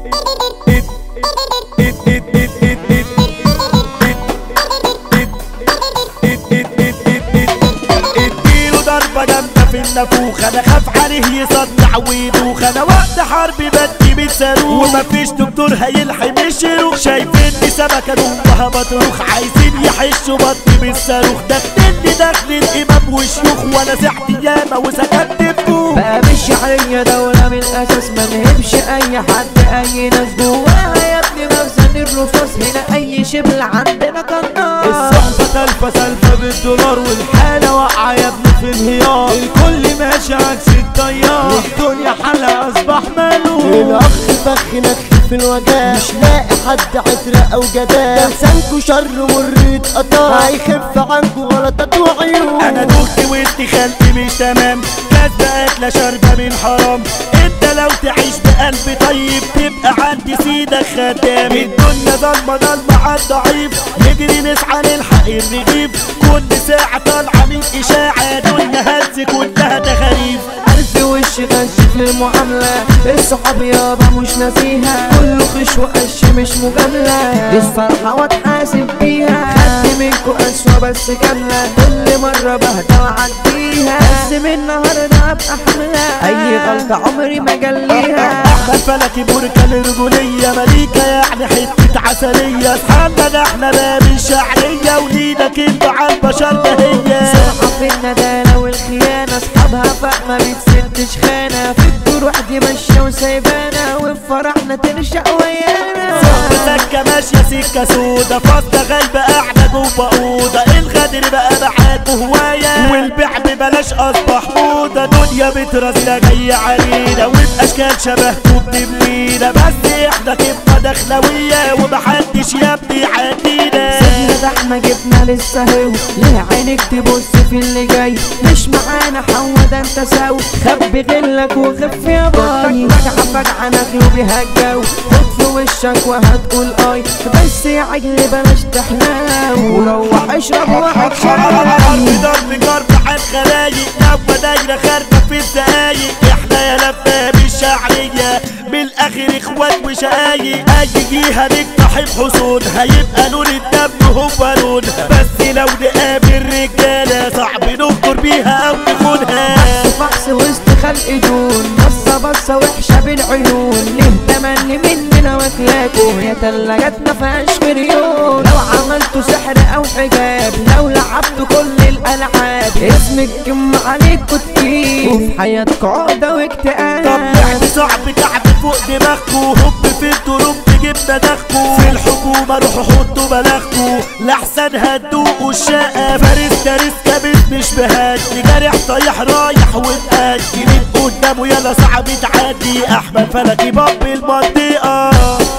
اديله ضربة جامدة في النافوخ، انا خاف عليه يصدع ويدوخ، انا وقت حرب بدي بالصاروخ ومفيش دكتور هيلحم الشروخ، شايفيني سمكة جواها بطروخ، عايزين يحشوا بطني بالصاروخ، دخلني دخل الامام والشيوخ وانا سحت ياما وسكت فوق. بقى مش عليا دولة من الاساس، ما نهبش اي حد اي ناس جواها يا ابني مخزن الرصاص، هنا اي شبل عندنا قناص. الصحبة تلفة سلفة بالدولار والحالة واقعة يا ابني في انهيار، الكل ماشي عكس التيار والدنيا حالها اصبح مالوف. الاخ فخ نخ في الوجع، مش لاقي حد عترة او جدال، ده لسانكو شر مر اتقطع، هيخف عنكو غلطات وعيوب. انا دخت وانت خلقي مش تمام، كاس بقت لا شاربة من حرام، انت لو تعيش بقلب طيب تبقى عندي سيدك خدام. الدنيا ظلمة ظلمة عالضعيف، نجري نسعى نلحق الرغيف، كل ساعة طالعة من اشاعة، دنيا هز كلها تخاريف. ألف وش غش في المعاملة، الصحاب يابا مش ناسيها، كله خش وقش مش مجاملة، دي الصراحة واتحاسب بيها، خدت منكو أسوأ بس كاملة، كل مرة بهدى وعديها، بس من النهاردة أبقى حملة، أي غلطة عمري ما جليها. احمد فلكي بركة للرجولية، مليكة يعني حتة عسلية، اصحابنا ده احنا باب الشعرية، وليدك انتوا عالبشر ده هي. صراحة في الندالة والخيانة، اصحابها فاهمة بتسدش خانة، في الجروح دي ماشية وسايبانا، وفي فرحنا تنشأ ويانا. صحبة سكة ماشية سكة سودا، فاصلة غايبة قاعدة جوه أوضة، الغدر بقى معاكوا هواية، والبيع ببلاش أصبح موضة، دنيا بترازينا جاية علينا، وبأشكال شبهكوا بنبنينا، بس احنا كبنا دخلوية، ومحدش يا ابني يعدينا. سيبنا ده احنا جبنا لسه هو، ليه عينك تبص في اللي جاي، مش معانا حوا ده انت ساوي، خبي غلك وخف يا باي، فجعة فجعة ناكله بيها الجو، خد في وشك وهتقول اي، بس يا عجل بلاش تحلاو، وروح اشرب واحد شاي. ضرب ضرب جرب عالخلايق، لما دايرة خارجة في الدقايق، احنا يا لباب الشعرية، بالاخر اخوات وشقايق، اي جهة نقتحم حصون، هيبقى لون الدم هو لونها، بس لو نقابل رجالة صعب ننكر بيها او نخونها. فحص وسط خلق دون، بصة وحشة بالعيون، ليه تملي مننا واكلاكوا، يا تلاجتنا فيهاش مليون، لو عملتوا سحر او حجاب، لو لعبتوا كل الالعاب، اسمك كم عليكوا تقيل، وفي حياتكوا عقدة واكتئاب. طب لعب صعب كعب فوق دماغكوا، هوب في الدروب جبنا داخكوا، في الحكومة روحوا حطوا بلاغكوا، لحسن هتدوقوا الشقة، فارس تاريس كابت مش بهادي، جارح طايح رايح ومأدي، من قدامه يلا صعب تعدي، احمد فلكي باب المنطقة.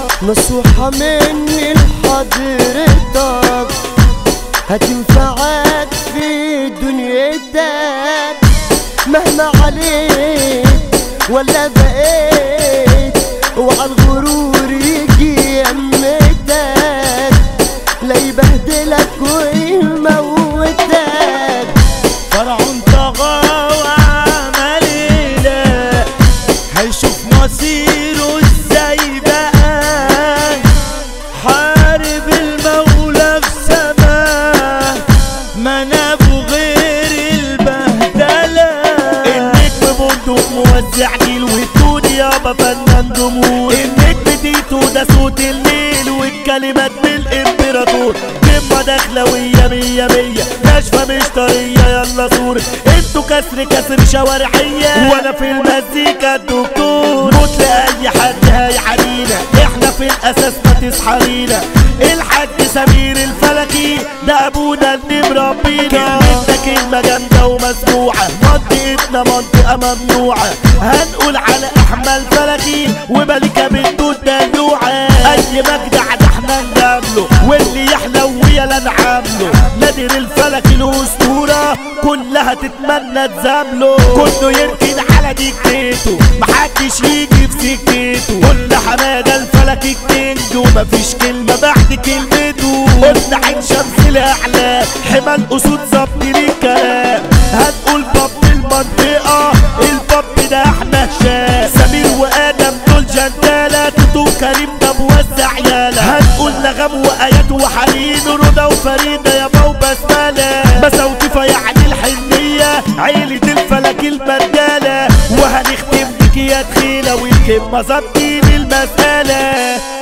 نصيحة مني لحضرتك هتنفعك في دنيتك، مهما عليك ولا بقيت، اوعى الغرور يجي يمتك، لا يبهدلك ويموتك. فرعون طغى وعمل ايه، هيشوف مصيره ازاي بقى، حارب المولى في سماه، ما نابه غير البهدلة، النجم بندق موزع جيل، والدنيا يابا فنان جمهور، النجم تيتو ده صوت الليل، والكلمات بالامبراطور، كلمة دخلوية مية مية، ناشفة مش طرية يلا صور، انتوا كسر شوارعية، وانا في المزيكا الدكتور، موت لأي حد هيعانينا، احنا في الاساس ما تصحرينا، الحاج سمير الفلكي ده ابونا اللي مربينا، كلمتنا كلمة جامدة ومسموعة، منطقتنا منطقة ممنوعة، هنقول على احمد فلكي وملكة بنته الدلوعة، اي مجدع ده احنا نجامله، واللي يحلو ويلا نعامله، نادر الفلكي الاسطورة كلها تتمنى تزامله، كله يركن على ديكتيته، محدش يجي في سكته، كل حمادة الفلكي الكينج، ومفيش كلمة بعد كلمته، قلنا عين شمس الاعلام، حمى الاسود ظبط للكلام، هنقول باب المنطقة، الباب ده احنا هشام، سمير وادم دول جندالة بندق كريم ده موزع يالا. هنقول نغم وآيات وحنين رضا وفريدة يابا وبسملة. مساوتفة يعني الحنية عيلة الفلك المرجالة. وهنختم بك يا تخيلة والكلمة ظبطين المسألة.